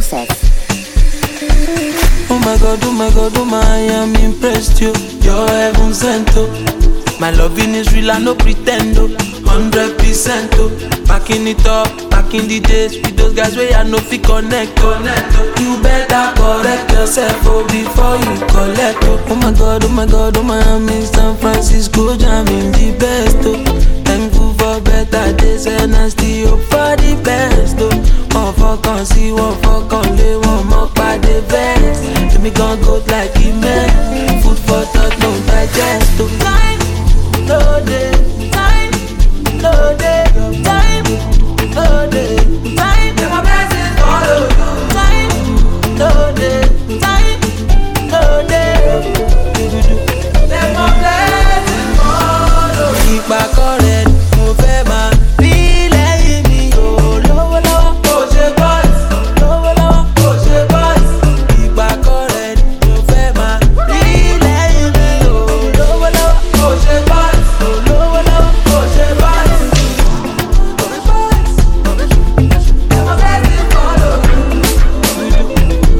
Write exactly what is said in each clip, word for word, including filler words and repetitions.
Luces. Oh my God, oh my God, oh my, I am impressed, yo. You're heaven sent, oh. My loving is real, I no pretend, oh. Hundred percent, oh. Backing it up, back in the days with those guys where I no fit connect, connect, oh. You better correct yourself, oh, before you collect, oh. Oh my God, oh my God, oh my, I'm in San Francisco, jamming the best, oh. Thankful for better days and I still hope for the best, oh. One for can see, one for can lay, one more by the best. Let me gon' go like a man. Food for thought, no digest, oh. Time, no day, time, no day, time, no day, time. Let my blessings follow you. Time, no day, time, no day. Let my blessings follow you. Keep my current, move it, man. Relay me, oh, low, low. Push it, boys, low, low. Push it, boys. Keep my current, move it, man. Relay me, oh, low, low. Push it, boys, oh, low, low. Push it, boys. Let my blessings follow you.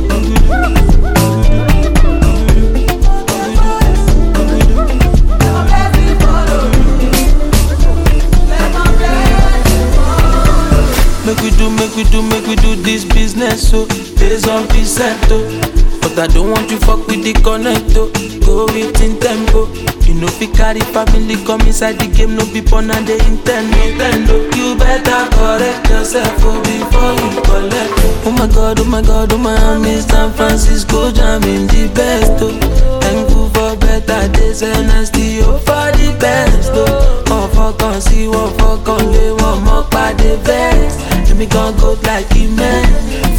Make we do, make we do, make we do this business, so days on percent, oh. But I don't want you fuck with the connect, oh. Go with in tempo. You know fi carry family come inside the game, no be pun and they intend, Nintendo. You better correct yourself, oh, before you collect, oh. Oh my God, oh my God, oh my, I'm in San Francisco, jamming the best, oh. Thankful for better days and I still hope for the best, oh. One for can see, one for can lay, one more by the best. Let me gon' go like a man.